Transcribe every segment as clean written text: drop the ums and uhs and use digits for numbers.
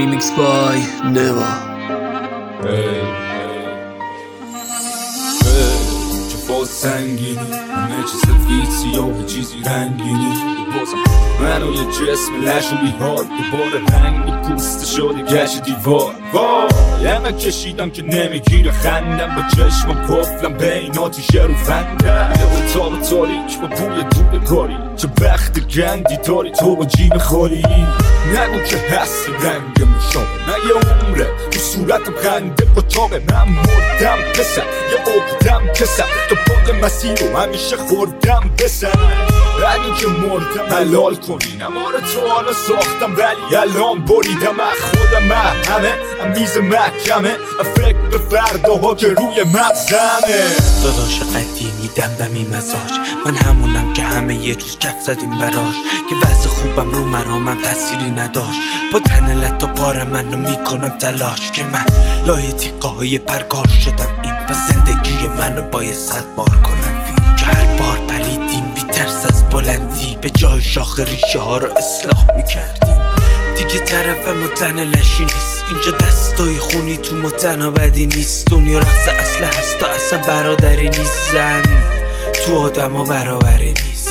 Remix by Neva. چه فاز سنگینی همه چه سفید سیاه چیزی رنگینی بازم منو یه جسم لش و بیحال دوباره رنگی پوست شده گشت دیوار وای همه کشیدم که نمیگیره خندم با چشمم قفلم بین آتیشه رو فندم یه اتاق تاریک با بوی دود کاری چه وقت گندی داری تو با جیب خالی نگو که هستی رنگ مشابه نه یه عمره تو صورتم خنده اتاقه من مردم پسر یه عقدم کسر تو پاد مسیر رو همیشه خوردم بسر اگه که مردم حلال کنی نماره تو حالا ساختم ولی الان بریدم از خودم همه میز محکمه فکر به فرداها که روی مغزمه داداش قدیمی دمدمی مزاج من همونم که همه یه روز کف زدیم براش که وضع خوبم رو مرامم تأثیری نداشت با تنلت تا پار منو میکنم تلاش که من لای تیقه های پرکار شدم این و زندگی منو باید 100 بار کنم فیلم که هر بار پلیدیم بی ترس از بلندی به جای شاخ ریشه ها رو اصلاح میکردیم دیگه طرف متن لشی نیست اینجا دستای خونی تو متنابدی نیست دنیا رقص اصله هست تا اصلا برادری نیست زن تو آدم ها برابری نیست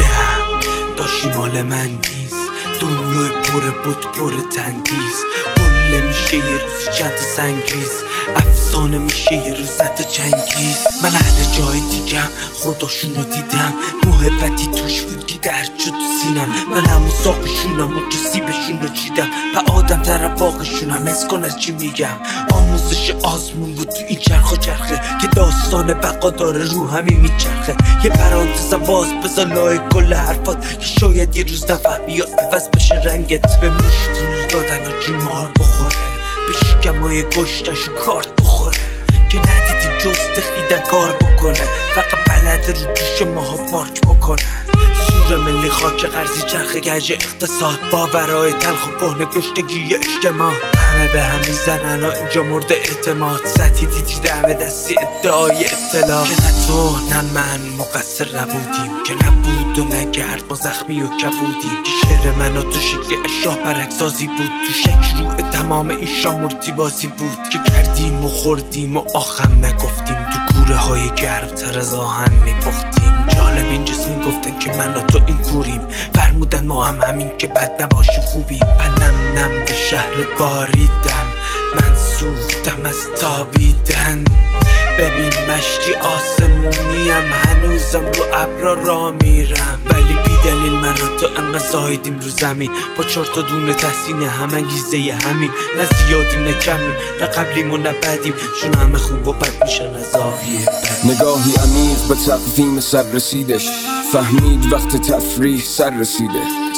نه داشتی مال من نیست دنیای پر بود پر تندیز قله میشه یه روز چند سنگریز افسانه میشه یه روز زد چنگیز من اهل جای دیگم خداشونو دیدم محبتی توش بود که درد شد تو سینم من همون ساقشونم و کسی بهشونو چیدم و آدم در واقعشونم حس کن از چی میگم آموزش آزمون بود تو این چرخ و چرخه که داستان بقا داره رو همین میچرخه یه پرانتز باز بذار لای کل حرفات که شاید یه روز نفهمی یا عوض بشه رنگت به موش دادن و جیمار بخوره به شکمای گشتش و کارت بخوره که ندیدی جز تخیدن کار بکنه فقط بلد رو دوش ماها پارک بکنه سور ملی خاک قرضی چرخ گج اقتصاد باورهای تلخ و کهنه گشتگی اجتماع همه به هم میزنن و اینجا مورد اعتماد سطحی دیدی دمه دستی ادعای اطلاع که نه تو نه من مقصر نبودیم که نبود و نگرد ما زخمی و کبودیم که شعر من و تو شکل اشیاء برعکسازی بود تو شکل روح تمام این شامورتی بازی بود که کردیم و خوردیم و آخم نگفتیم تو کوره های گرم تر از آهن میپختیم جالب اینجاست میگفتن که من و تو این کوریم فرمودن ما هم همین که بد نباشیم خوبیم من نم به شهر باریدم من سوختم از تابیدن ببین مشتی آسمونیم هنوزم رو ابرا را میرم ولی بی دلیل من و تو انقدر زایدیم رو زمین با 4 تا دونه تحسین هم انگیزه همین نه زیادیم نه کمیم نه قبلیم و نه بعدیم چون همه خوب و بد میشن از آهیه نگاهی عمیق به تقویم سر رسیدش فهمید وقت تفریح سر رسیده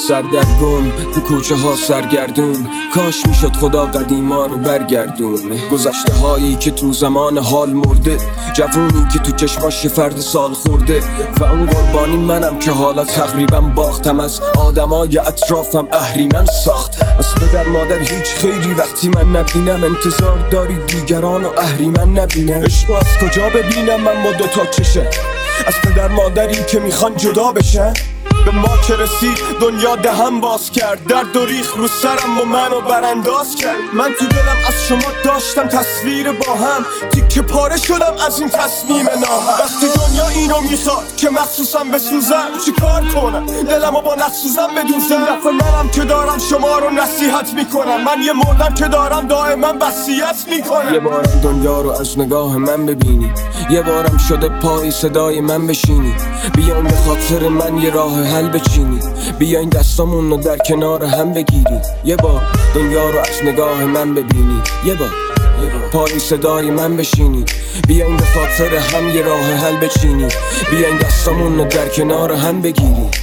سردرگم تو کوچه ها سرگردون کاش میشد خدا قدیما رو برگردون گذشته هایی که تو زمان حال مرده جوونی که تو چشماش فرد سال خورده و اون قربانی منم که حالا تقریبا باختم از آدمای اطرافم اهریمن ساخت از پدر مادر هیچ خیری وقتی من نبینم انتظار داری دیگران و اهریمن نبینم عشقو از کجا ببینم من با 2 تا چشه از پدر مادری که میخوان جدا بشن به ما که رسید دنیا دهم باز کرد درد و ریخ رو سرم و منو برانداز کرد من تو دلم از شما داشتم تصویر با هم تیکه پاره شدم از این تصمیم ناهم وقتی دنیا اینو میخواد که مخصوصم بسوزم چی کار کنم دلمو با نسوزم بدوزم دفعه منم که دارم شما رو نصیحت میکنم من یه مردم که دارم دائما وصیت میکنم یه بارم دنیا رو از نگاه من ببینی یه بارم شده پای صدای من بشینی بیاین به خاطر من یه راه حل بچینی بیاین دستامون رو در کنار هم بگیری یه بار دنیا رو از نگاه من ببینی یه بار پای صدای من بشینی بیاین به خاطر هم یه راه حل بچینی بیاین دستامون رو در کنار هم بگیری